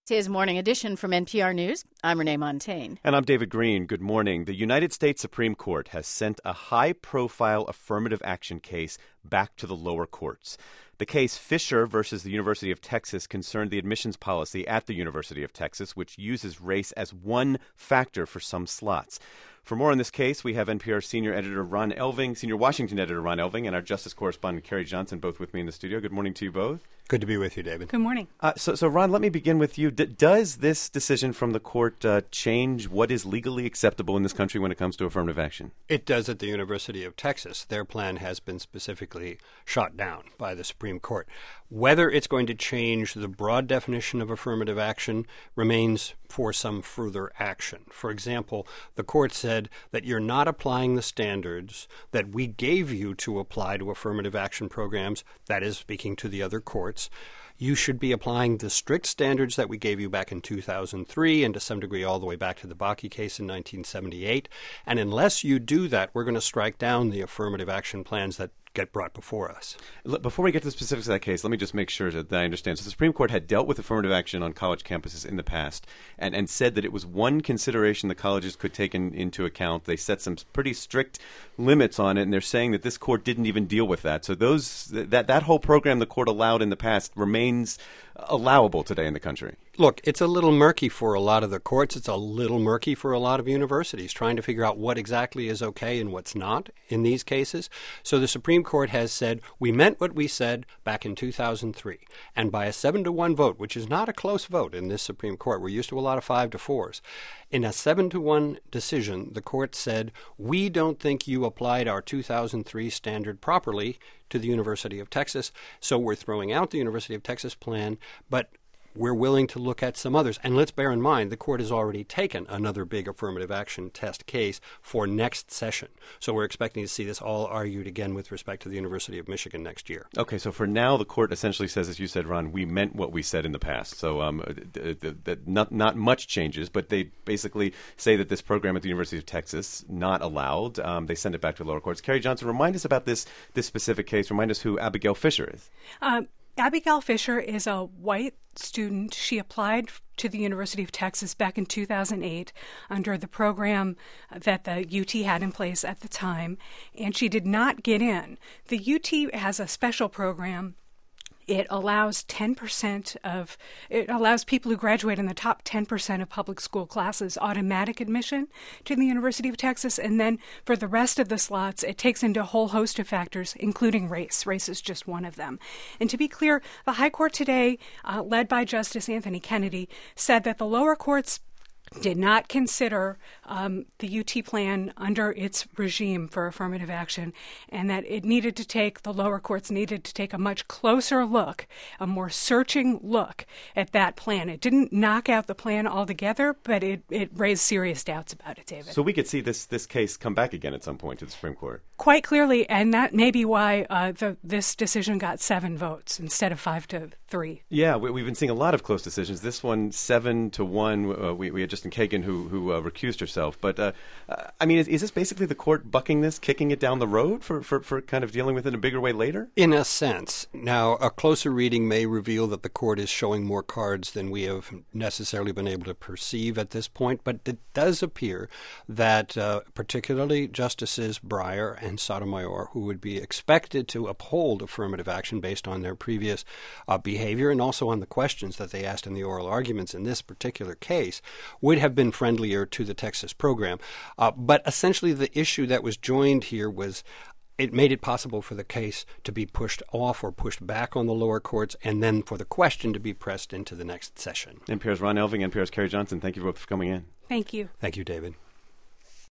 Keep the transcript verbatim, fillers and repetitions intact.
Today's Morning Edition from N P R News. I'm Renee Montaigne. And I'm David Green. Good morning. The United States Supreme Court has sent a high-profile affirmative action case back to the lower courts. The case Fisher versus the University of Texas concerned the admissions policy at the University of Texas, which uses race as one factor for some slots. For more on this case, we have N P R senior editor Ron Elving, senior Washington editor Ron Elving, and our justice correspondent Carrie Johnson, both with me in the studio. Good morning to you both. Good to be with you, David. Good morning. Uh, so, so, Ron, let me begin with you. D- does this decision from the court uh, change what is legally acceptable in this country when it comes to affirmative action? It does at the University of Texas. Their plan has been specifically shot down by the Supreme Court. Whether it's going to change the broad definition of affirmative action remains for some further action. For example, the court said that you're not applying the standards that we gave you to apply to affirmative action programs, that is, speaking to the other courts. You should be applying the strict standards that we gave you back in two thousand three and to some degree all the way back to the Bakke case in nineteen seventy-eight. And unless you do that, we're going to strike down the affirmative action plans that get brought before us. Before we get to the specifics of that case, let me just make sure that I understand. So the Supreme Court had dealt with affirmative action on college campuses in the past and, and said that it was one consideration the colleges could take in, into account. They set some pretty strict limits on it, and they're saying that this court didn't even deal with that. So those that, that whole program the court allowed in the past remains allowable today in the country. Look, it's a little murky for a lot of the courts. It's a little murky for a lot of universities trying to figure out what exactly is okay and what's not in these cases. So the Supreme Court has said, we meant what we said back in two thousand three. And by a seven to one vote, which is not a close vote in this Supreme Court, we're used to a lot of five to fours. In a seven to one decision, the court said, we don't think you applied our two thousand three standard properly to the University of Texas, so we're throwing out the University of Texas plan, but we're willing to look at some others. And let's bear in mind, the court has already taken another big affirmative action test case for next session. So we're expecting to see this all argued again with respect to the University of Michigan next year. Okay, so for now, the court essentially says, as you said, Ron, we meant what we said in the past. So um, th- th- th- not, not much changes, but they basically say that this program at the University of Texas, not allowed. Um, they send it back to the lower courts. Carrie Johnson, remind us about this, this specific case. Remind us who Abigail Fisher is. Um, Abigail Fisher is a white student. She applied to the University of Texas back in two thousand eight under the program that the U T had in place at the time, and she did not get in. The U T has a special program. It allows ten percent of, it allows people who graduate in the top ten percent of public school classes automatic admission to the University of Texas. And then for the rest of the slots, it takes into a whole host of factors, including race. Race is just one of them. And to be clear, the High Court today, uh, led by Justice Anthony Kennedy, said that the lower courts did not consider um, the U T plan under its regime for affirmative action, and that it needed to take, the lower courts needed to take a much closer look, a more searching look at that plan. It didn't knock out the plan altogether, but it, it raised serious doubts about it, David. So we could see this, this case come back again at some point to the Supreme Court. Quite clearly, and that may be why uh, the, this decision got seven votes instead of five to three. Yeah, we, we've been seeing a lot of close decisions. This one, seven to one. Uh, we, we had Justin Kagan who who uh, recused herself. But uh, uh, I mean, is, is this basically the court bucking this, kicking it down the road for, for, for kind of dealing with it in a bigger way later? In a sense. Now, a closer reading may reveal that the court is showing more cards than we have necessarily been able to perceive at this point. But it does appear that uh, particularly Justices Breyer and Sotomayor, who would be expected to uphold affirmative action based on their previous uh, behavior and also on the questions that they asked in the oral arguments in this particular case, would have been friendlier to the Texas program. Uh, but essentially the issue that was joined here was it made it possible for the case to be pushed off or pushed back on the lower courts and then for the question to be pressed into the next session. N P R's Ron Elving, N P R's Carrie Johnson, thank you both for coming in. Thank you. Thank you, David.